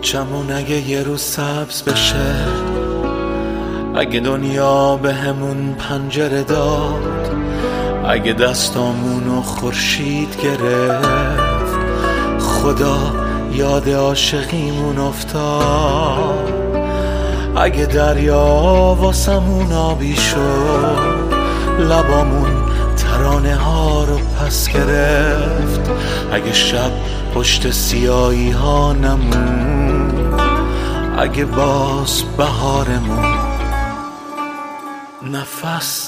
بچمون اگه یه روز سبز بشه، اگه دنیا به همون پنجره داد، اگه دستامونو خورشید گرفت، خدا یاد عاشقیمون افتاد، اگه دریا واسمون آبی شد، لبامون ترانه ها رو پس گرفت، اگه شب پشت سیاهی ها نمون، اگه باز بهارمون نفس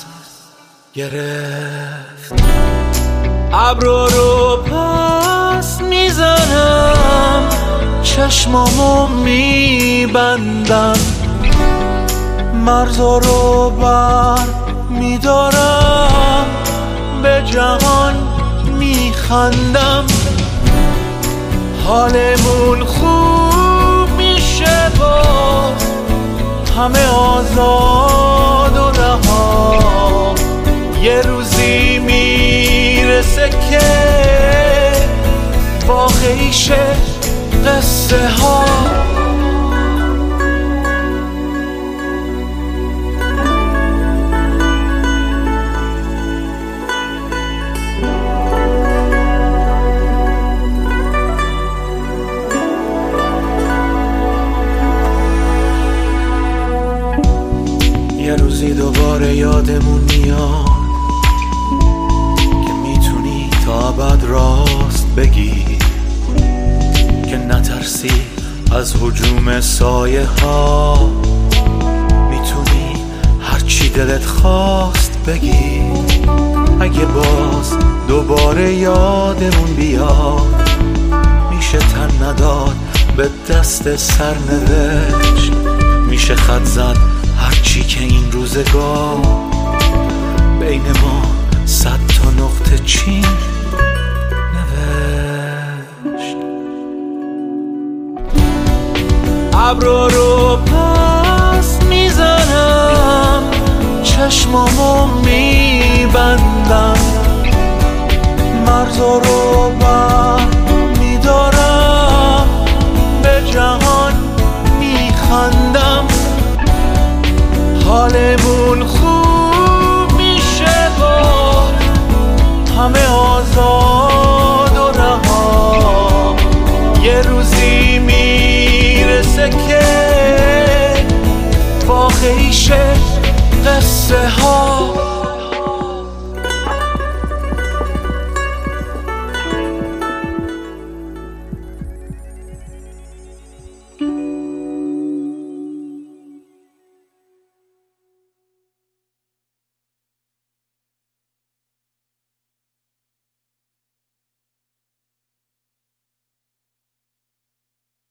گرفت. ابرو رو پس میزنم، چشمامو میبندم، مرزا رو بر میدارم، به جهان میخندم، حالمون خوب میشه باز، همه آزاد و رها، یه روزی میرسه که واقعی شه قصه ها. یه روزی دوباره یادمون میاد که میتونی تا ابد راست بگی، که نترسی از هجوم سایه ها، میتونی هرچی دلت خواست بگی، اگه باز دوباره یادمون بیاد، میشه تن نداد به دست سرنوشت، میشه خط زد هرچی که این روزگار بین ما 100 تا نقطه چین نوشت. ابرو رو پس میزنم، چشمامو میبندم، مرزا رو بر میدارم، به جهان میخندم، حالمون خوب میشه با همه آزاد